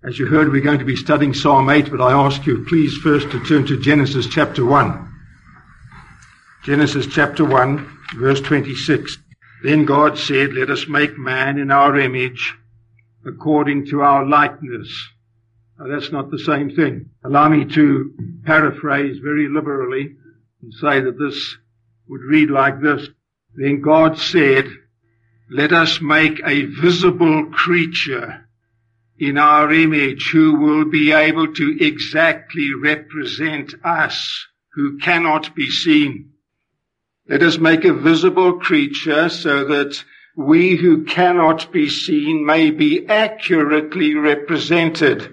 As you heard, we're going to be studying Psalm 8, but I ask you please first to turn to Genesis chapter 1. Genesis chapter 1, verse 26. Then God said, "Let us make man in our image, according to our likeness." Now that's not the same thing. Allow me to paraphrase very liberally and say that this would read like this. Then God said, "Let us make a visible creature in our image who will be able to exactly represent us who cannot be seen." Let us make a visible creature so that we who cannot be seen may be accurately represented.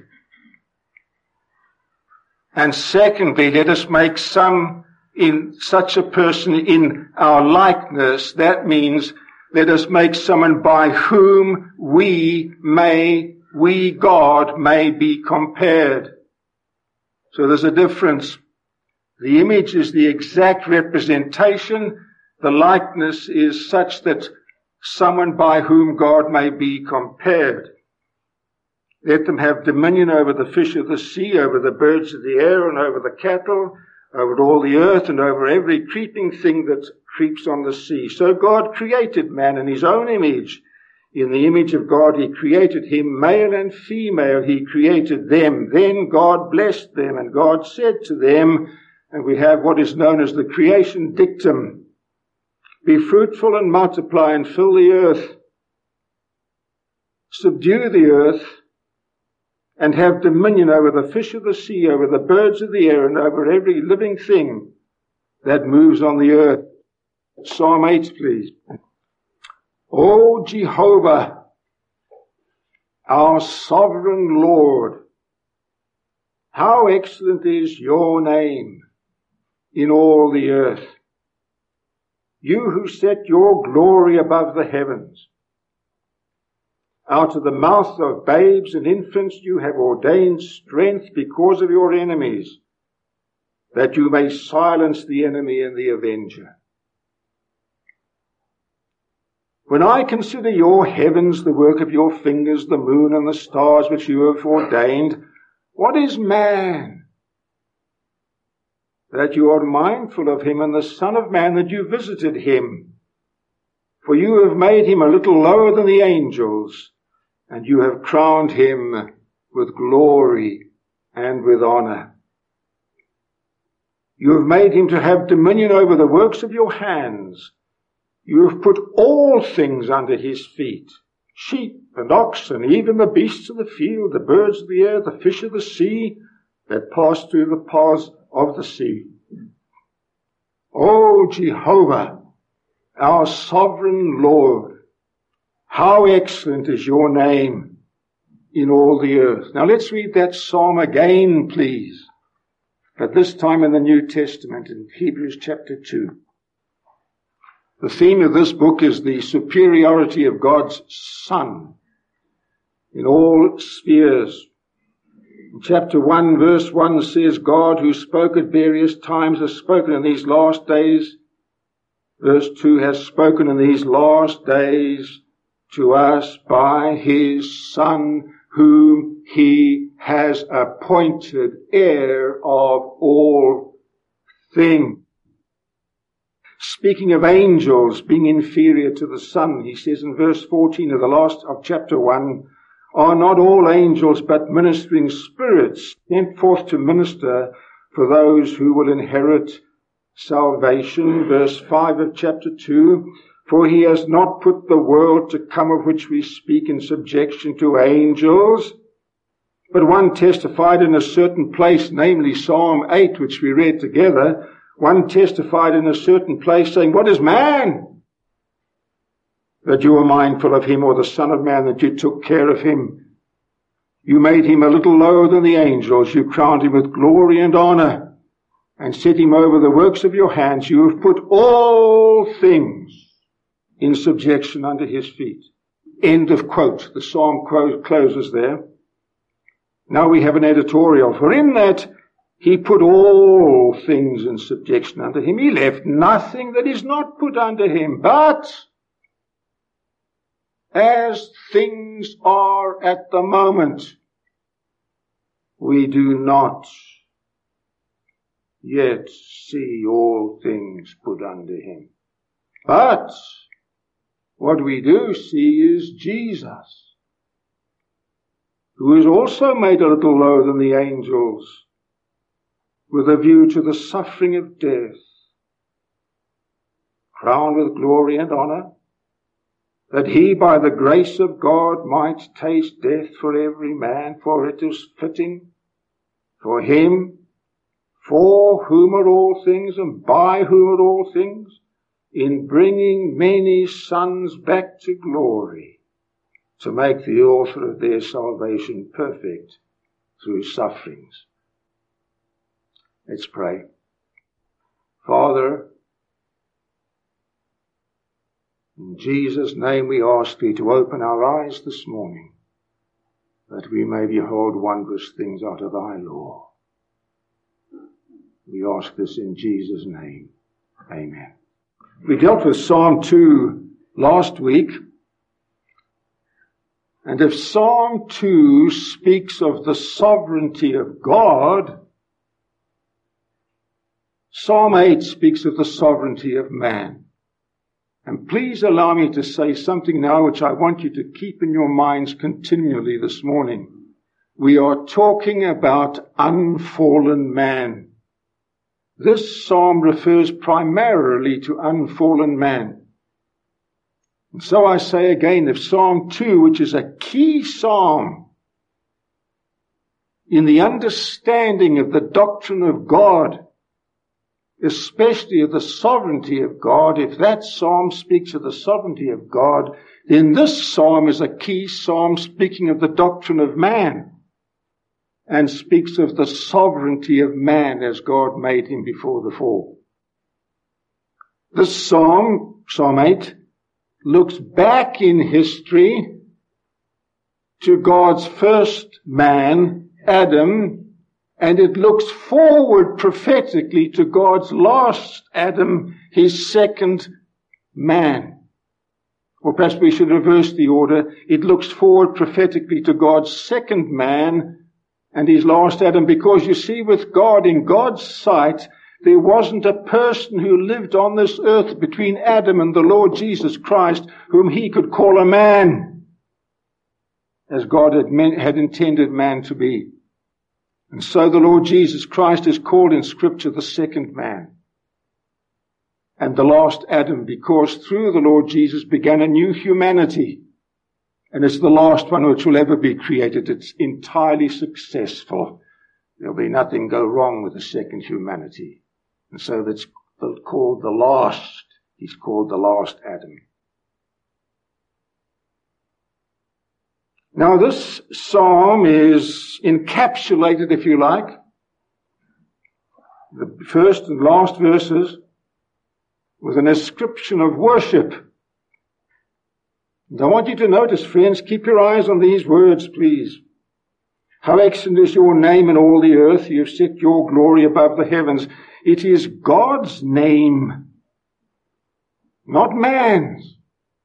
And secondly, let us make such a person in our likeness. That means let us make someone by whom we, God, may be compared. So there's a difference. The image is the exact representation. The likeness is such that someone by whom God may be compared. Let them have dominion over the fish of the sea, over the birds of the air, and over the cattle, over all the earth, and over every creeping thing that creeps on the sea. So God created man in his own image. In the image of God he created him, male and female he created them. Then God blessed them, and God said to them, and we have what is known as the creation dictum, "Be fruitful and multiply and fill the earth. Subdue the earth and have dominion over the fish of the sea, over the birds of the air, and over every living thing that moves on the earth." Psalm 8, please. O Jehovah, our sovereign Lord, how excellent is your name in all the earth. You who set your glory above the heavens. Out of the mouth of babes and infants you have ordained strength because of your enemies, that you may silence the enemy and the avenger. When I consider your heavens, the work of your fingers, the moon and the stars which you have ordained, what is man that you are mindful of him, and the Son of Man that you visited him? For you have made him a little lower than the angels, and you have crowned him with glory and with honor. You have made him to have dominion over the works of your hands. You have put all things under his feet, sheep and oxen, even the beasts of the field, the birds of the air, the fish of the sea that pass through the paths of the sea. O Jehovah, our sovereign Lord, how excellent is your name in all the earth. Now let's read that psalm again, please, but this time in the New Testament, in Hebrews chapter 2. The theme of this book is the superiority of God's Son in all spheres. In chapter 1, verse 1 says, God, who spoke at various times, has spoken in these last days. Verse 2, has spoken in these last days to us by his Son, whom he has appointed heir of all things. Speaking of angels being inferior to the Son, he says in verse 14 of the last of chapter 1, are not all angels but ministering spirits sent forth to minister for those who will inherit salvation? Verse 5 of chapter 2, for he has not put the world to come of which we speak in subjection to angels, but one testified in a certain place, namely Psalm 8, which we read together. One testified in a certain place, saying, what is man that you are mindful of him, or the Son of Man that you took care of him? You made him a little lower than the angels. You crowned him with glory and honor, and set him over the works of your hands. You have put all things in subjection under his feet. End of quote. The psalm closes there. Now we have an editorial. For in that he put all things in subjection unto him. He left nothing that is not put under him. But as things are at the moment, we do not yet see all things put under him. But what we do see is Jesus, who is also made a little lower than the angels, with a view to the suffering of death, crowned with glory and honor, that he by the grace of God might taste death for every man, for it is fitting for him, for whom are all things and by whom are all things, in bringing many sons back to glory, to make the author of their salvation perfect through sufferings. Let's pray. Father, in Jesus' name we ask thee to open our eyes this morning, that we may behold wondrous things out of thy law. We ask this in Jesus' name. Amen. We dealt with Psalm 2 last week, and if Psalm 2 speaks of the sovereignty of God, Psalm 8 speaks of the sovereignty of man. And please allow me to say something now which I want you to keep in your minds continually this morning. We are talking about unfallen man. This psalm refers primarily to unfallen man. And so I say again, if Psalm 2, which is a key psalm in the understanding of the doctrine of God, especially of the sovereignty of God, if that psalm speaks of the sovereignty of God, then this psalm is a key psalm speaking of the doctrine of man and speaks of the sovereignty of man as God made him before the fall. This psalm, Psalm 8, looks back in history to God's first man, Adam, and it looks forward prophetically to God's last Adam, his second man. Or perhaps we should reverse the order. It looks forward prophetically to God's second man and his last Adam, because you see, with God, in God's sight, there wasn't a person who lived on this earth between Adam and the Lord Jesus Christ whom he could call a man, as God had intended man to be. And so the Lord Jesus Christ is called in Scripture the second man and the last Adam, because through the Lord Jesus began a new humanity. And it's the last one which will ever be created. It's entirely successful. There'll be nothing go wrong with the second humanity. And so that's called the last. He's called the last Adam. Now this psalm is encapsulated, if you like, the first and last verses, with an ascription of worship. And I want you to notice, friends, keep your eyes on these words, please. How excellent is your name in all the earth. You have set your glory above the heavens. It is God's name, not man's,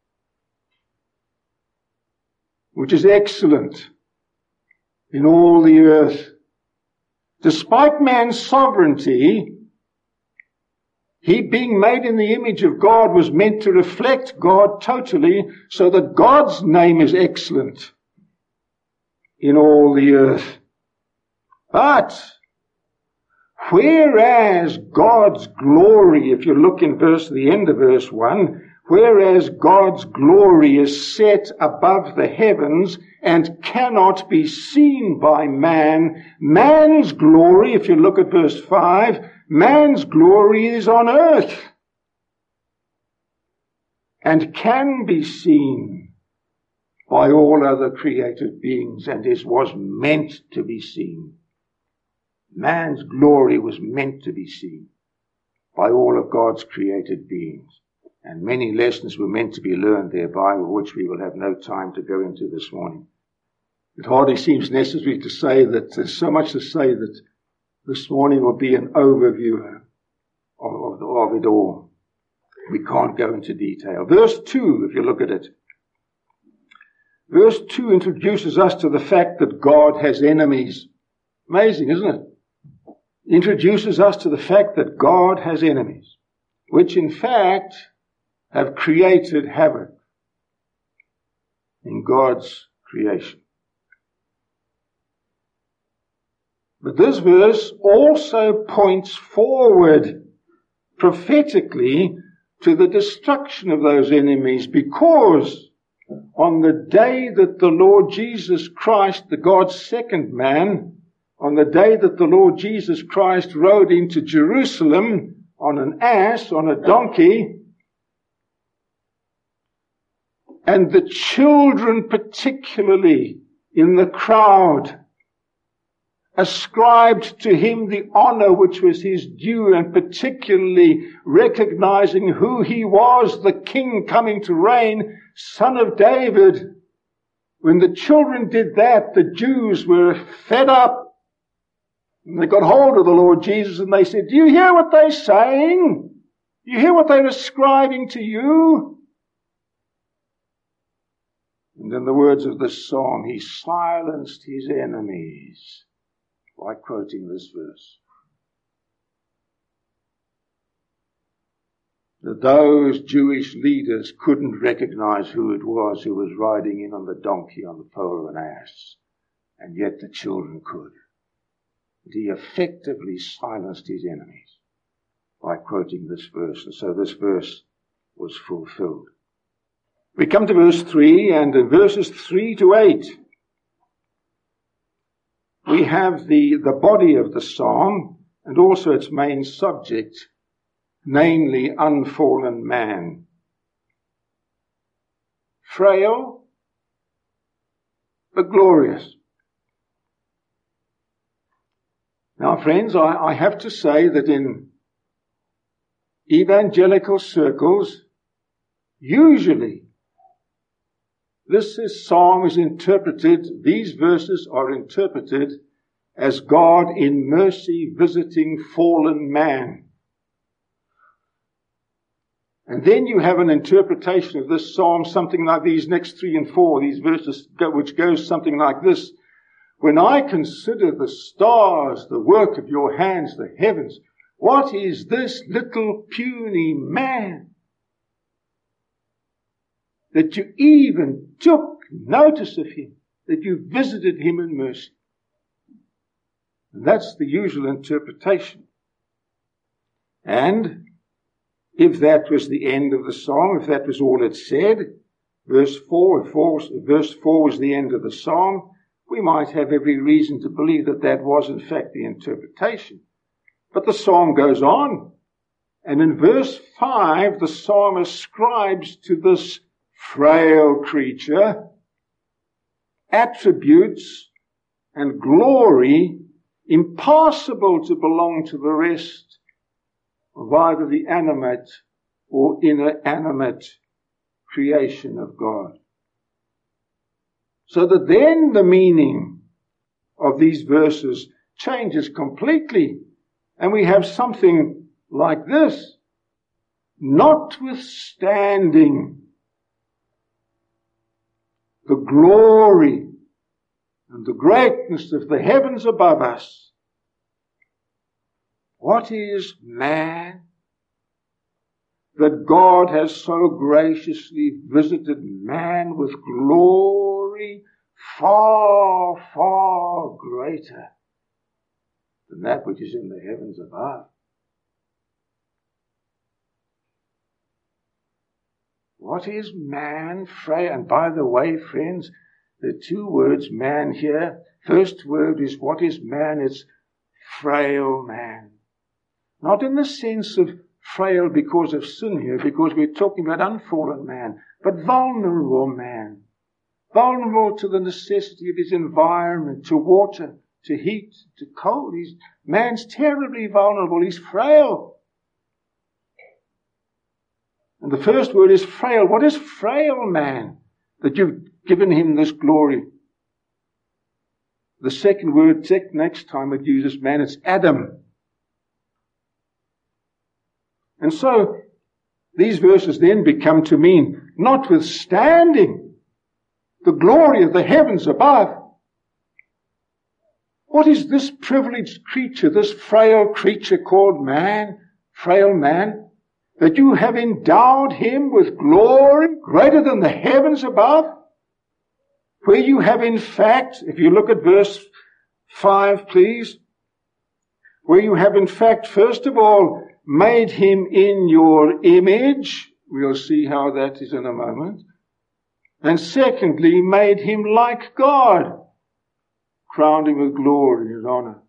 which is excellent in all the earth. Despite man's sovereignty, he being made in the image of God was meant to reflect God totally, so that God's name is excellent in all the earth. But whereas God's glory, if you look in the end of verse 1, whereas God's glory is set above the heavens and cannot be seen by man, man's glory, if you look at verse 5, man's glory is on earth and can be seen by all other created beings, and was meant to be seen. Man's glory was meant to be seen by all of God's created beings. And many lessons were meant to be learned thereby, which we will have no time to go into this morning. It hardly seems necessary to say that there's so much to say that this morning will be an overview of it all. We can't go into detail. Verse 2, if you look at it. Verse 2 introduces us to the fact that God has enemies. Amazing, isn't it? Introduces us to the fact that God has enemies, which in fact have created havoc in God's creation. But this verse also points forward prophetically to the destruction of those enemies, because on the day that the Lord Jesus Christ, the God's second man, on the day that the Lord Jesus Christ rode into Jerusalem on an ass, on a donkey, and the children particularly in the crowd ascribed to him the honor which was his due, and particularly recognizing who he was, the king coming to reign, son of David. When the children did that, the Jews were fed up. And they got hold of the Lord Jesus and they said, "Do you hear what they're saying? Do you hear what they're ascribing to you?" And in the words of this song, he silenced his enemies by quoting this verse. That those Jewish leaders couldn't recognize who it was who was riding in on the donkey on the foal of an ass, and yet the children could. He effectively silenced his enemies by quoting this verse, and so this verse was fulfilled. We come to verse 3, and in verses 3 to 8, we have the body of the psalm and also its main subject, namely unfallen man. Frail, but glorious. Now, friends, I have to say that in evangelical circles, usually this psalm is interpreted, these verses are interpreted as God in mercy visiting fallen man. And then you have an interpretation of this psalm, something like these next 3 and 4, these verses, which goes something like this. When I consider the stars, the work of your hands, the heavens, what is this little puny man that you even took notice of him, that you visited him in mercy? And that's the usual interpretation. And if that was the end of the psalm, if that was all it said, verse 4 was the end of the psalm, we might have every reason to believe that that was in fact the interpretation. But the psalm goes on, and in verse 5 the psalm ascribes to this frail creature attributes and glory impossible to belong to the rest of either the animate or inanimate creation of God. So that then the meaning of these verses changes completely, and we have something like this: notwithstanding the glory and the greatness of the heavens above us, what is man that God has so graciously visited man with glory far, far greater than that which is in the heavens above? What is man? Frail. And by the way, friends, the 2 words man here, first word is what is man? It's frail man. Not in the sense of frail because of sin here, because we're talking about unfallen man, but vulnerable man. Vulnerable to the necessity of his environment, to water, to heat, to cold. Man's terribly vulnerable. He's frail. And the first word is frail. What is frail man that you've given him this glory? The second word, next time it uses man, it's Adam. And so these verses then become to mean, notwithstanding the glory of the heavens above, What is this privileged creature, this frail creature called man, frail man, that you have endowed him with glory greater than the heavens above? Where you have in fact, if you look at verse 5, please, where you have in fact, first of all, made him in your image. We'll see how that is in a moment. And secondly, made him like God, crowned him with glory and honor.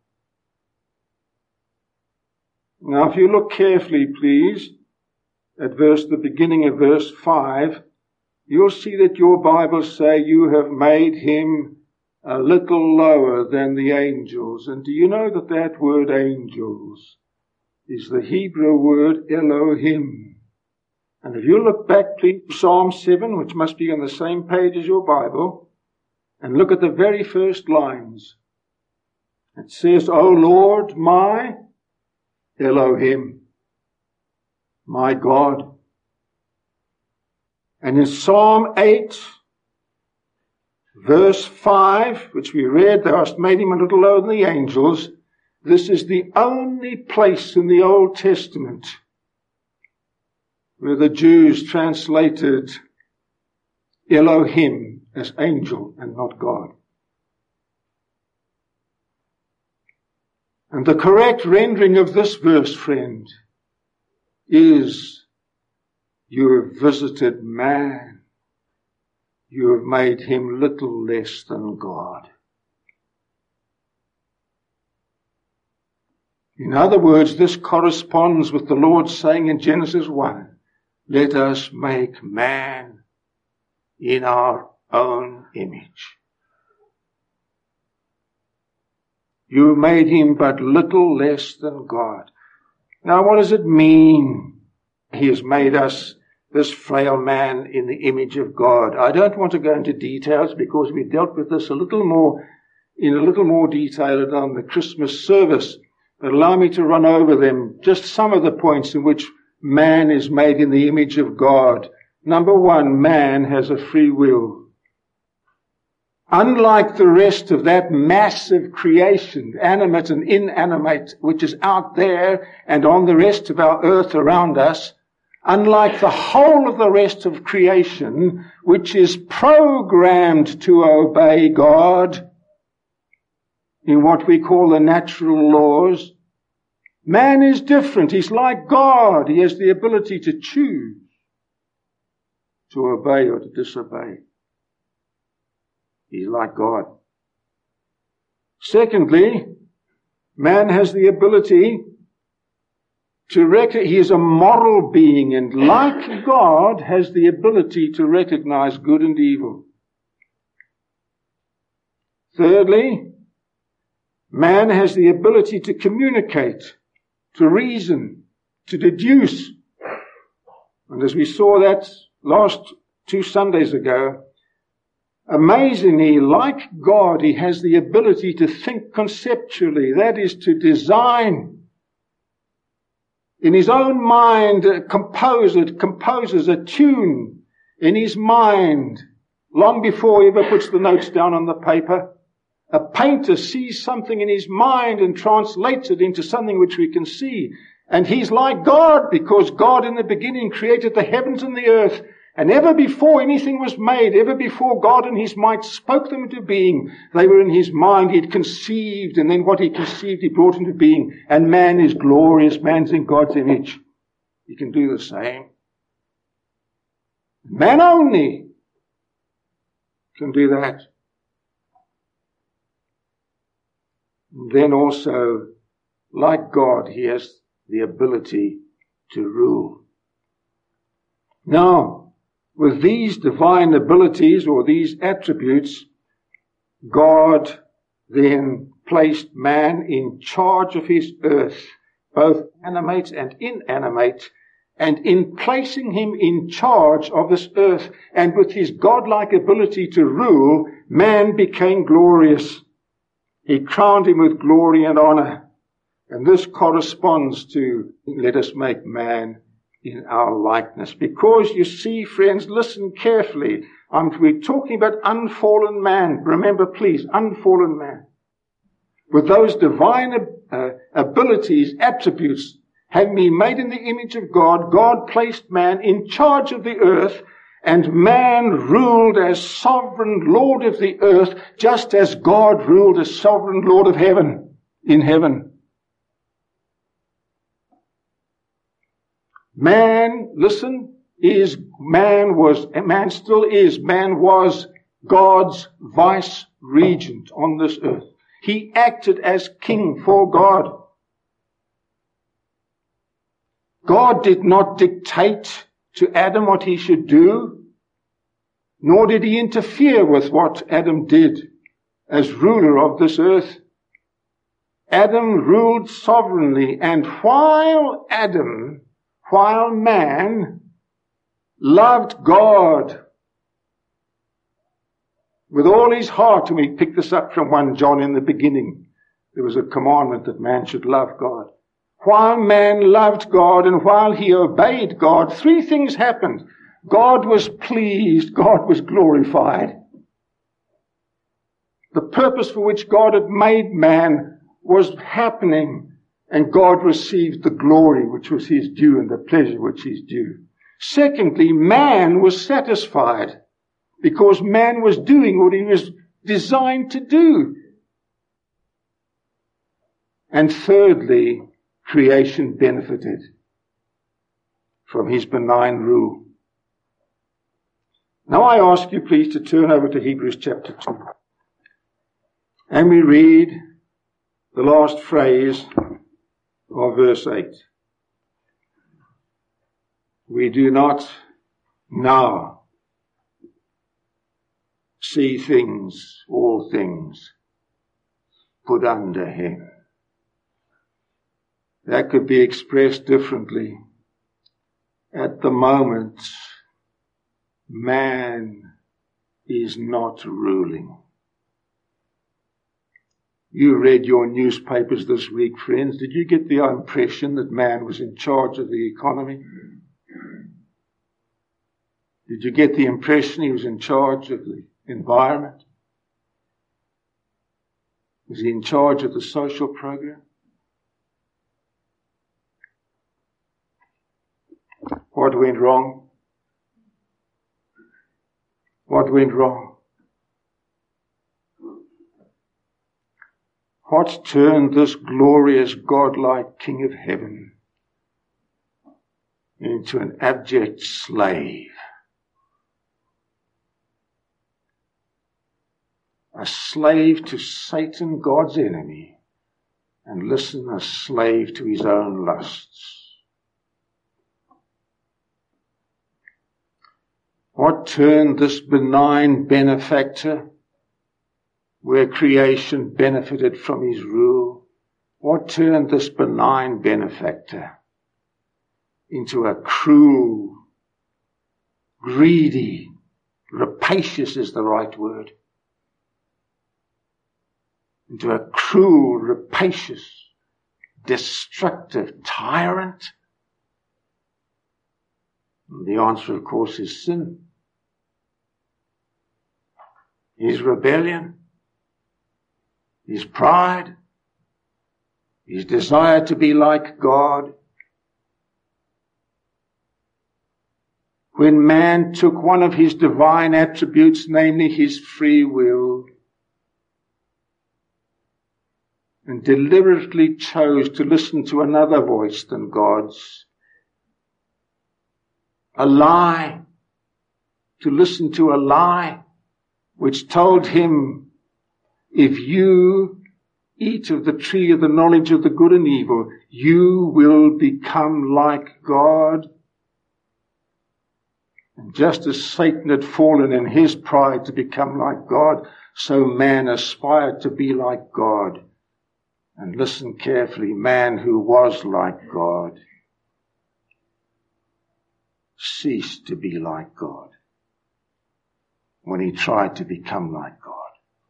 Now, if you look carefully, please, at the beginning of verse 5, you'll see that your Bibles say you have made him a little lower than the angels. And do you know that that word angels is the Hebrew word Elohim? And if you look back, please, to Psalm 7, which must be on the same page as your Bible, and look at the very first lines. It says, O Lord, my Elohim, my God. And in Psalm 8, verse 5, which we read, thou hast made him a little lower than the angels, this is the only place in the Old Testament where the Jews translated Elohim as angel and not God. And the correct rendering of this verse, friend, is you have visited man. You have made him little less than God. In other words, this corresponds with the Lord saying in Genesis 1, let us make man in our own image. You made him but little less than God. Now, what does it mean? He has made us, this frail man, in the image of God. I don't want to go into details because we dealt with this in a little more detail on the Christmas service. But allow me to run over them, just some of the points in which man is made in the image of God. Number one, man has a free will. Unlike the rest of that massive creation, animate and inanimate, which is out there and on the rest of our earth around us, unlike the whole of the rest of creation, which is programmed to obey God in what we call the natural laws, man is different. He's like God. He has the ability to choose to obey or to disobey. He's like God. Secondly, man has the ability to he is a moral being, and like God has the ability to recognize good and evil. Thirdly, man has the ability to communicate, to reason, to deduce. And as we saw that last 2 Sundays ago, amazingly, like God, he has the ability to think conceptually, that is, to design. In his own mind, composes a tune in his mind long before he ever puts the notes down on the paper. A painter sees something in his mind and translates it into something which we can see. And he's like God, because God in the beginning created the heavens and the earth. And ever before anything was made, ever before God in his might spoke them into being, they were in his mind. He'd conceived, and then what he conceived he brought into being. And man is glorious. Man's in God's image. He can do the same. Man only can do that. And then also, like God, he has the ability to rule. Now, with these divine abilities or these attributes, God then placed man in charge of his earth, both animate and inanimate, and in placing him in charge of this earth and with his godlike ability to rule, man became glorious. He crowned him with glory and honor. And this corresponds to, let us make man in our likeness. Because you see, friends, listen carefully. We're talking about unfallen man. Remember, please, unfallen man. with those divine abilities, attributes, having been made in the image of God, God placed man in charge of the earth, and man ruled as sovereign Lord of the earth, just as God ruled as sovereign Lord of heaven, in heaven. Man, listen, man was God's vice regent on this earth. He acted as king for God. God did not dictate to Adam what he should do, nor did he interfere with what Adam did as ruler of this earth. Adam ruled sovereignly, and while man loved God with all his heart, and we pick this up from 1 John in the beginning, there was a commandment that man should love God. While man loved God and while he obeyed God, three things happened. God was pleased, God was glorified. The purpose for which God had made man was happening, and God received the glory which was his due and the pleasure which is due. Secondly, man was satisfied because man was doing what he was designed to do. And thirdly, creation benefited from his benign rule. Now I ask you please to turn over to Hebrews chapter 2. And we read the last phrase of verse 8. We do not now see all things, put under him. That could be expressed differently. At the moment, man is not ruling. You read your newspapers this week, friends. Did you get the impression that man was in charge of the economy? Did you get the impression he was in charge of the environment? Was he in charge of the social program? What went wrong? What went wrong? What's turned this glorious godlike King of Heaven into an abject slave? A slave to Satan, God's enemy, and listen, a slave to his own lusts. What turned this benign benefactor, where creation benefited from his rule, what turned this benign benefactor into a cruel, greedy, rapacious is the right word, into a cruel, rapacious, destructive tyrant? And the answer, of course, is sin. His rebellion, his pride, his desire to be like God. When man took one of his divine attributes, namely his free will, and deliberately chose to listen to another voice than God's, a lie, to listen to a lie which told him, if you eat of the tree of the knowledge of the good and evil, you will become like God. And just as Satan had fallen in his pride to become like God, so man aspired to be like God. And listen carefully, man who was like God ceased to be like God when he tried to become like God.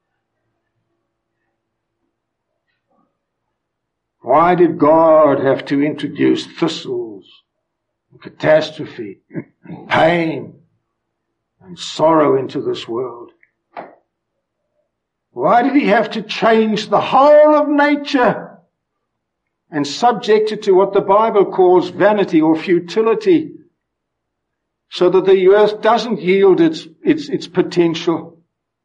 Why did God have to introduce thistles, and catastrophe, and pain, and sorrow into this world? Why did he have to change the whole of nature and subject it to what the Bible calls vanity or futility, so that the earth doesn't yield its potential?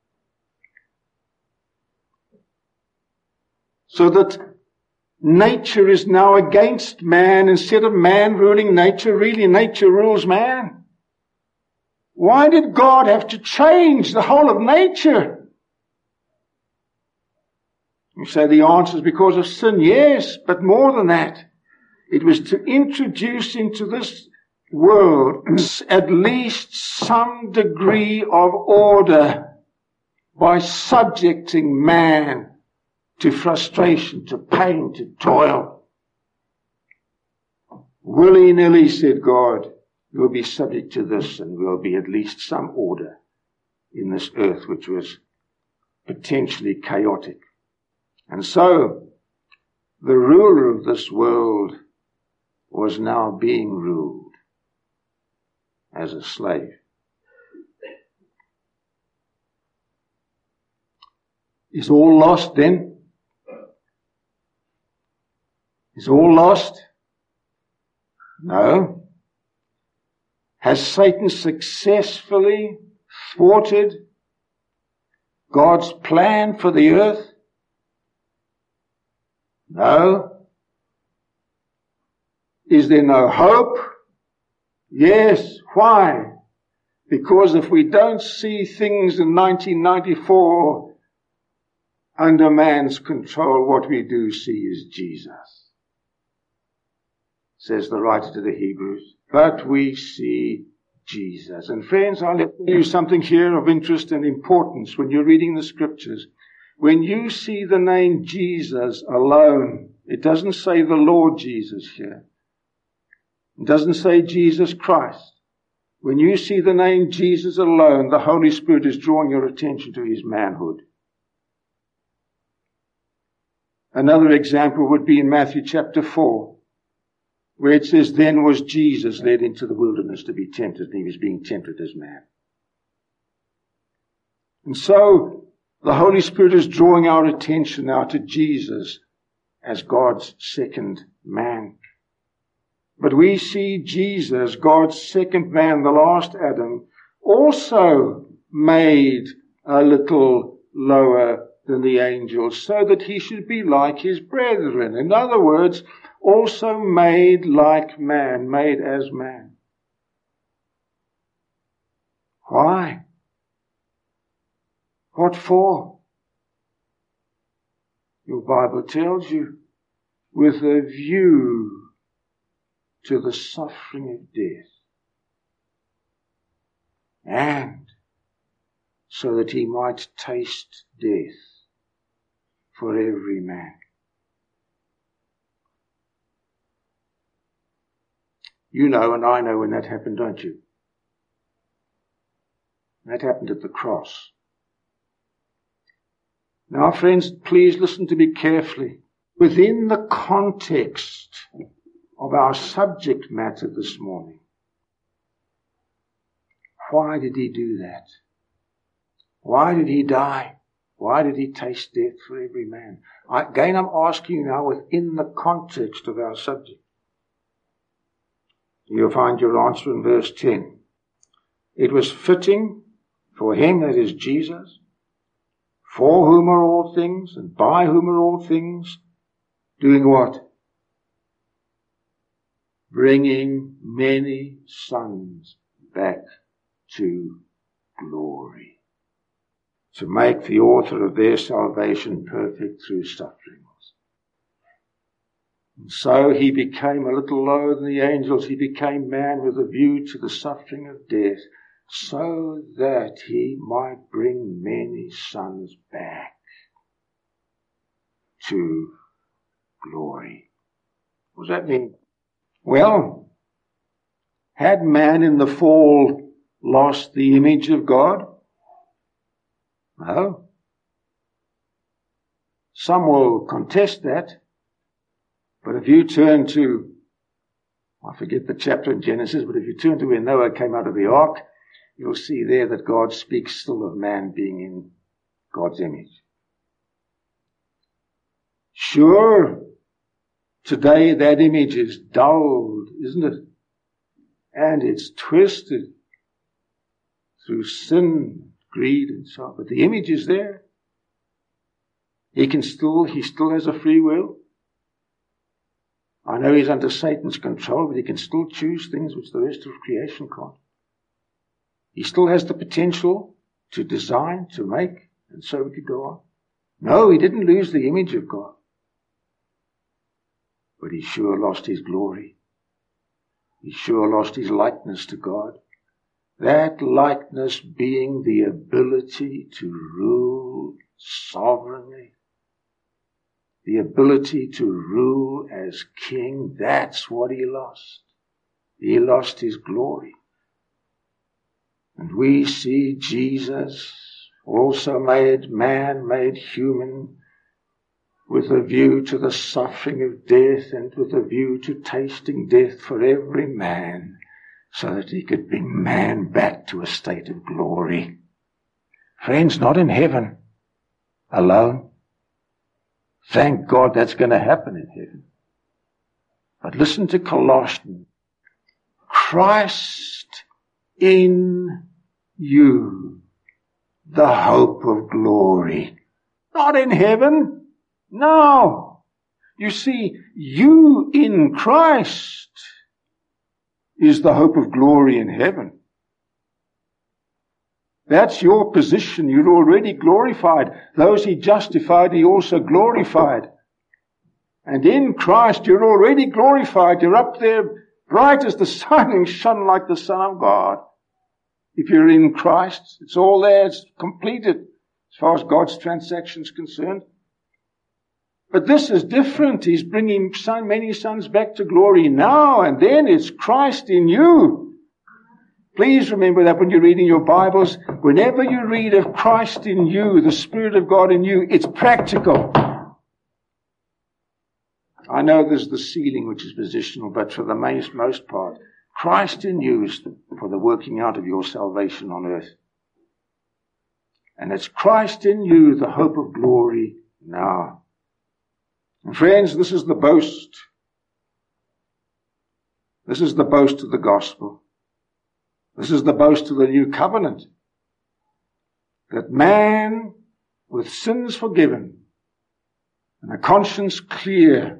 So that nature is now against man. Instead of man ruling nature, really nature rules man. Why did God have to change the whole of nature? You say the answer is because of sin. Yes, but more than that. It was to introduce into this world at least some degree of order by subjecting man to frustration, to pain, to toil. Willy-nilly, said God, you'll be subject to this, and will be at least some order in this earth which was potentially chaotic. And so, the ruler of this world was now being ruled as a slave. Is all lost then? Is all lost? No. Has Satan successfully thwarted God's plan for the earth? No. Is there no hope? Yes. Why? Because if we don't see things in 1994 under man's control, what we do see is Jesus, says the writer to the Hebrews. But we see Jesus. And friends, I'll tell you something here of interest and importance when you're reading the scriptures. When you see the name Jesus alone, it doesn't say the Lord Jesus here. It doesn't say Jesus Christ. When you see the name Jesus alone, the Holy Spirit is drawing your attention to his manhood. Another example would be in Matthew chapter 4, where it says, then was Jesus led into the wilderness to be tempted, and he was being tempted as man. And so, the Holy Spirit is drawing our attention now to Jesus as God's second man. But we see Jesus, God's second man, the last Adam, also made a little lower than the angels, so that he should be like his brethren. In other words, also made like man, made as man. Why? What for? Your Bible tells you, with a view to the suffering of death, and so that he might taste death for every man. You know, and I know when that happened, don't you? That happened at the cross. Now, friends, please listen to me carefully. Within the context of our subject matter this morning, why did he do that? Why did he die? Why did he taste death for every man? Again, I'm asking you now within the context of our subject. You'll find your answer in verse 10. It was fitting for him, that is Jesus, for whom are all things, and by whom are all things, doing what? Bringing many sons back to glory, to make the author of their salvation perfect through sufferings. And so he became a little lower than the angels. He became man with a view to the suffering of death, so that he might bring many sons back to glory. What does that mean? Well, had man in the fall lost the image of God? No. Some will contest that. But if you turn to, I forget the chapter in Genesis, but if you turn to where Noah came out of the ark, you'll see there that God speaks still of man being in God's image. Sure, today that image is dulled, isn't it? And it's twisted through sin, greed and so on. But the image is there. He still has a free will. I know he's under Satan's control, but he can still choose things which the rest of creation can't. He still has the potential to design, to make, and so we could go on. No, he didn't lose the image of God. But he sure lost his glory. He sure lost his likeness to God. That likeness being the ability to rule sovereignly. The ability to rule as king, that's what he lost. He lost his glory. And we see Jesus, also made man, made human, with a view to the suffering of death and with a view to tasting death for every man, so that he could bring man back to a state of glory. Friends, not in heaven alone. Thank God that's going to happen in heaven. But listen to Colossians. Christ in you, the hope of glory. Not in heaven. No. You see, you in Christ is the hope of glory in heaven. That's your position. You're already glorified. Those he justified, he also glorified. And in Christ, you're already glorified. You're up there bright as the sun and shone like the Son of God. If you're in Christ, it's all there. It's completed as far as God's transaction is concerned. But this is different. He's bringing many sons back to glory now, and then it's Christ in you. Please remember that when you're reading your Bibles, whenever you read of Christ in you, the Spirit of God in you, it's practical. I know there's the sealing which is positional, but for the most part, Christ in you is for the working out of your salvation on earth. And it's Christ in you, the hope of glory now. And friends, this is the boast. This is the boast of the gospel. This is the boast of the new covenant. That man, with sins forgiven and a conscience clear,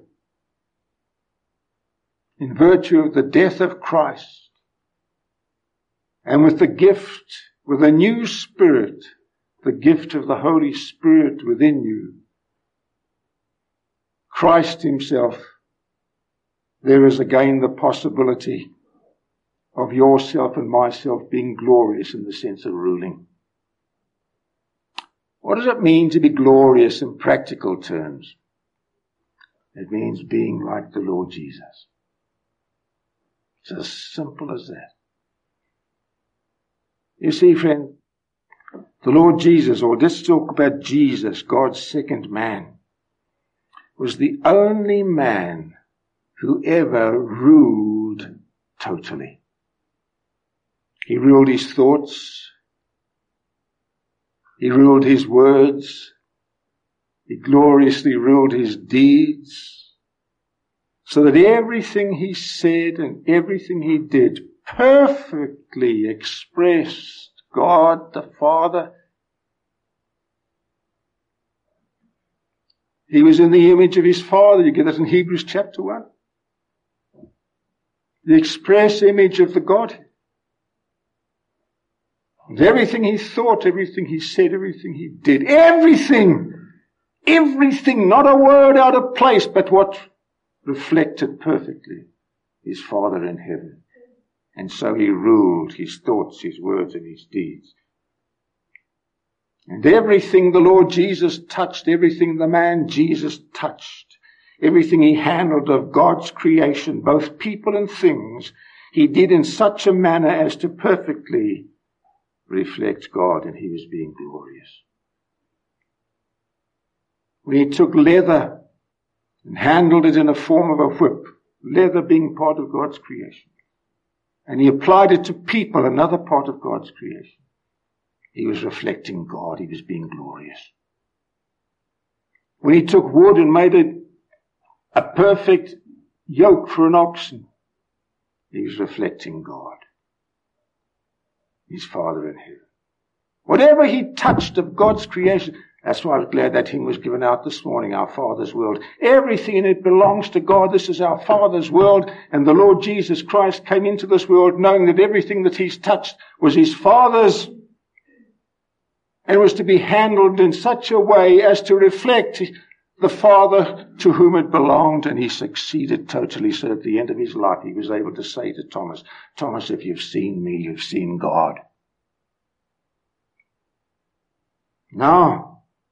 in virtue of the death of Christ, and with the gift, with a new spirit, the gift of the Holy Spirit within you, Christ himself, there is again the possibility of yourself and myself being glorious in the sense of ruling. What does it mean to be glorious in practical terms? It means being like the Lord Jesus. It's as simple as that. You see, friend, the Lord Jesus, or let's talk about Jesus, God's second man, was the only man who ever ruled totally. He ruled his thoughts. He ruled his words. He gloriously ruled his deeds. So that everything he said and everything he did perfectly expressed God the Father. He was in the image of his Father. You get that in Hebrews chapter 1. The express image of the Godhead. And everything he thought, everything he said, everything he did, everything, not a word out of place, but what reflected perfectly his Father in heaven. And so he ruled his thoughts, his words, and his deeds. And everything the Lord Jesus touched, everything the man Jesus touched, everything he handled of God's creation, both people and things, he did in such a manner as to perfectly reflect God, and he was being glorious. When he took leather and handled it in a form of a whip, leather being part of God's creation, and he applied it to people, another part of God's creation, he was reflecting God. He was being glorious. When he took wood and made it a perfect yoke for an oxen. He's reflecting God, his Father in heaven. Whatever he touched of God's creation, that's why I was glad that hymn was given out this morning, Our Father's World. Everything in it belongs to God. This is our Father's world. And the Lord Jesus Christ came into this world knowing that everything that he's touched was his Father's, and was to be handled in such a way as to reflect the Father to whom it belonged. And he succeeded totally. So at the end of his life, he was able to say to Thomas, Thomas, if you've seen me, you've seen God. Now,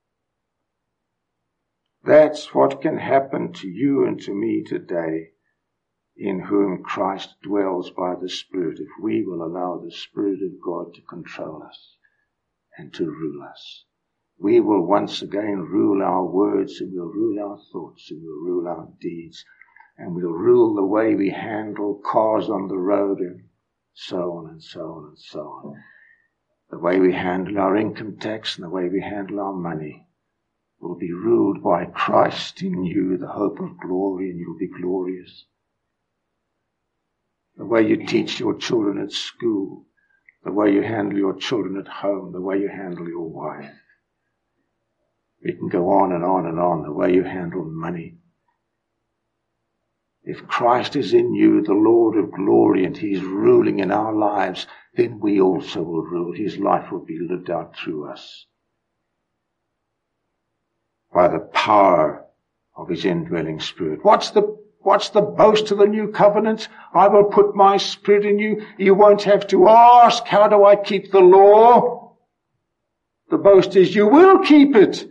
that's what can happen to you and to me today, in whom Christ dwells by the Spirit, if we will allow the Spirit of God to control us and to rule us. We will once again rule our words, and we'll rule our thoughts, and we'll rule our deeds, and we'll rule the way we handle cars on the road, and so on and so on and so on. The way we handle our income tax and the way we handle our money will be ruled by Christ in you, the hope of glory, and you'll be glorious. The way you teach your children at school, the way you handle your children at home, the way you handle your wife. We can go on and on and on, the way you handle money. If Christ is in you, the Lord of glory, and he's ruling in our lives, then we also will rule. His life will be lived out through us by the power of his indwelling Spirit. What's the boast of the new covenant? I will put my Spirit in you. You won't have to ask, how do I keep the law? The boast is you will keep it.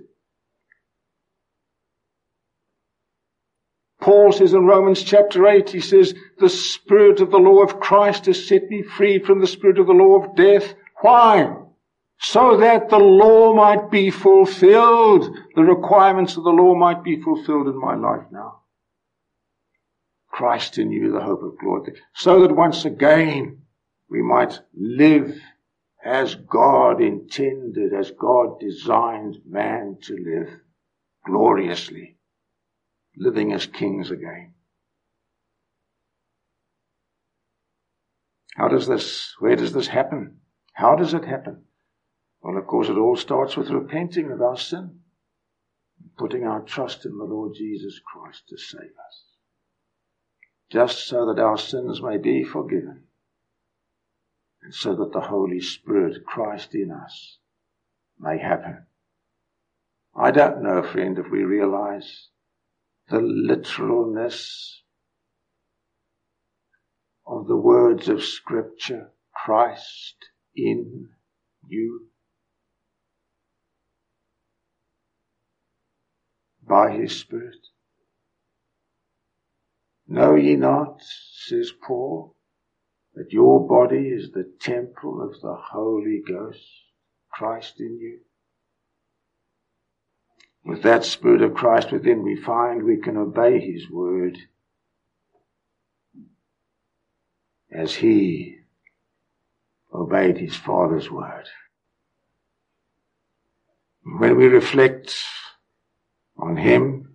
Paul says in Romans chapter 8, he says, the Spirit of the law of Christ has set me free from the spirit of the law of death. Why? So that the law might be fulfilled. The requirements of the law might be fulfilled in my life now. Christ in you, the hope of glory. So that once again we might live as God intended, as God designed man to live, gloriously, living as kings again. Where does this happen? How does it happen? Well, of course, it all starts with repenting of our sin, putting our trust in the Lord Jesus Christ to save us, just so that our sins may be forgiven, and so that the Holy Spirit, Christ in us, may happen. I don't know, friend, if we realize the literalness of the words of Scripture, Christ in you, by his Spirit. Know ye not, says Paul, that your body is the temple of the Holy Ghost, Christ in you? With that Spirit of Christ within, we find we can obey his word as he obeyed his Father's word. When we reflect on him,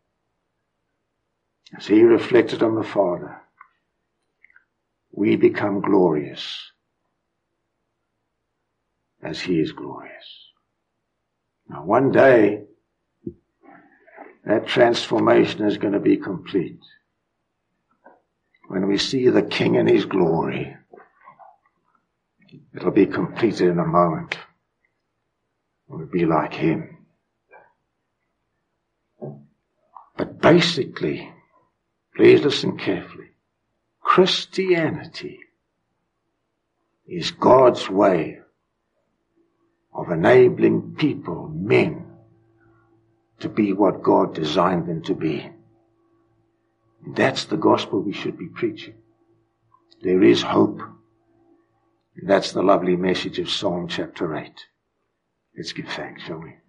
as he reflected on the Father, we become glorious as he is glorious. Now one day, that transformation is going to be complete. When we see the King in his glory, it'll be completed in a moment. We'll be like him. But basically, please listen carefully, Christianity is God's way of enabling people, men, to be what God designed them to be. That's the gospel we should be preaching. There is hope. That's the lovely message of Psalm chapter 8. Let's give thanks, shall we?